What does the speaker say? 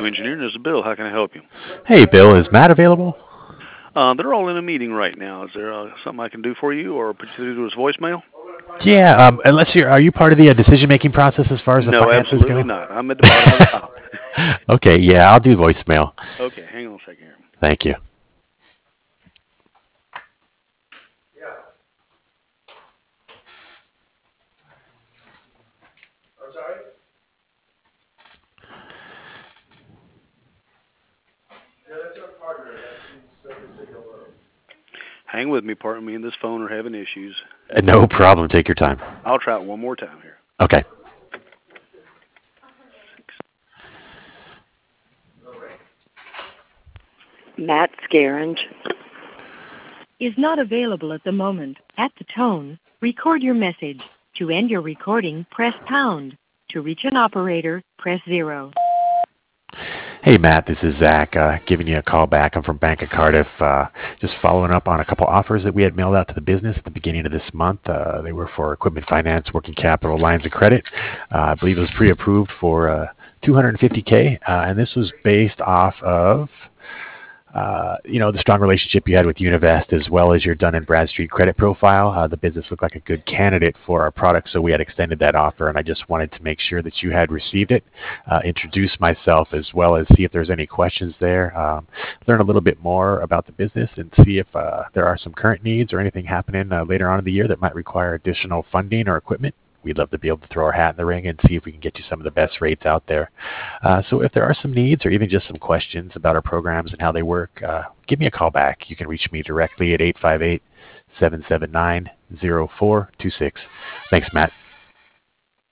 Go Engineering. This is Bill. How can I help you? Hey, Bill, is Matt available? They're all in a meeting right now. Is there something I can do for you, or put you to his voicemail? Yeah, are you part of the decision-making process as far as the No, finances absolutely go? not. I'm at the bottom of the pile. Okay, yeah, I'll do voicemail. Okay, hang on a second here. Thank you. Hang with me, partner. Me and this phone are having issues. No problem. Take your time. I'll try it one more time here. Okay. Matt Scaringe is not available at the moment. At the tone, record your message. To end your recording, press pound. To reach an operator, press 0. Hey, Matt, this is Zach giving you a call back. I'm from Bank of Cardiff, just following up on a couple offers that we had mailed out to the business at the beginning of this month. They were for equipment finance, working capital, lines of credit. I believe it was pre-approved for $250K, and this was based off of the strong relationship you had with Univest as well as your Dun & Bradstreet credit profile. The business looked like a good candidate for our product, so we had extended that offer, and I just wanted to make sure that you had received it, introduce myself as well as see if there's any questions there, learn a little bit more about the business and see if there are some current needs or anything happening later on in the year that might require additional funding or equipment. We'd love to be able to throw our hat in the ring and see if we can get you some of the best rates out there. So if there are some needs or even just some questions about our programs and how they work, give me a call back. You can reach me directly at 858-779-0426. Thanks, Matt.